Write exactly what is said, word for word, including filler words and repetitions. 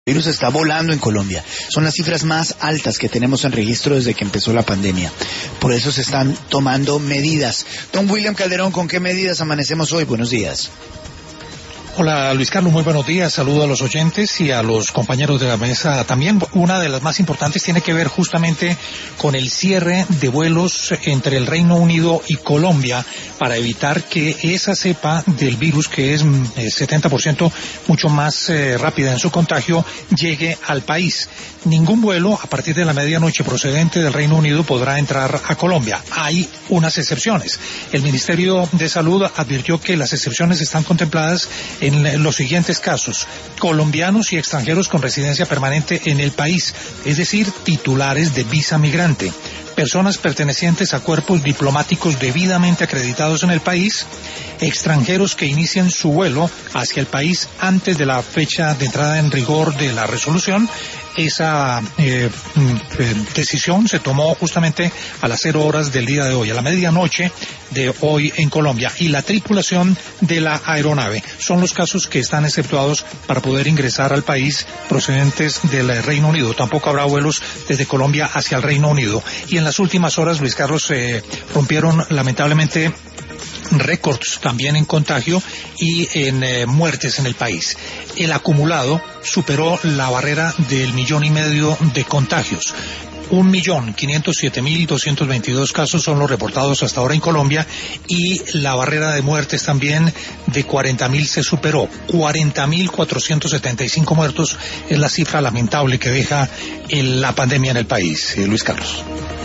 El virus está volando en Colombia. Son las cifras más altas que tenemos en registro desde que empezó la pandemia. Por eso se están tomando medidas. Don William Calderón, ¿con qué medidas amanecemos hoy? Buenos días. Hola Luis Carlos, muy buenos días, saludo a los oyentes y a los compañeros de la mesa también. Una de las más importantes tiene que ver justamente con el cierre de vuelos entre el Reino Unido y Colombia para evitar que esa cepa del virus, que es setenta por ciento mucho más eh, rápida en su contagio, llegue al país. Ningún vuelo a partir de la medianoche procedente del Reino Unido podrá entrar a Colombia. Hay unas excepciones. El Ministerio de Salud advirtió que las excepciones están contempladas en los siguientes casos: colombianos y extranjeros con residencia permanente en el país, es decir, titulares de visa migrante, personas pertenecientes a cuerpos diplomáticos debidamente acreditados en el país, extranjeros que inicien su vuelo hacia el país antes de la fecha de entrada en rigor de la resolución. Esa eh, decisión se tomó justamente a las cero horas del día de hoy, a la medianoche de hoy en Colombia, y la tripulación de la aeronave. Son los casos que están exceptuados para poder ingresar al país procedentes del Reino Unido. Tampoco habrá vuelos desde Colombia hacia el Reino Unido. Y en las últimas horas, Luis Carlos, eh, rompieron lamentablemente récords también en contagio y en eh, muertes en el país. El acumulado superó la barrera del millón y medio de contagios. Un millón quinientos siete mil doscientos veintidós casos son los reportados hasta ahora en Colombia, y la barrera de muertes también de cuarenta mil se superó. cuarenta mil cuatrocientos setenta y cinco muertos es la cifra lamentable que deja el, la pandemia en el país. Eh, Luis Carlos.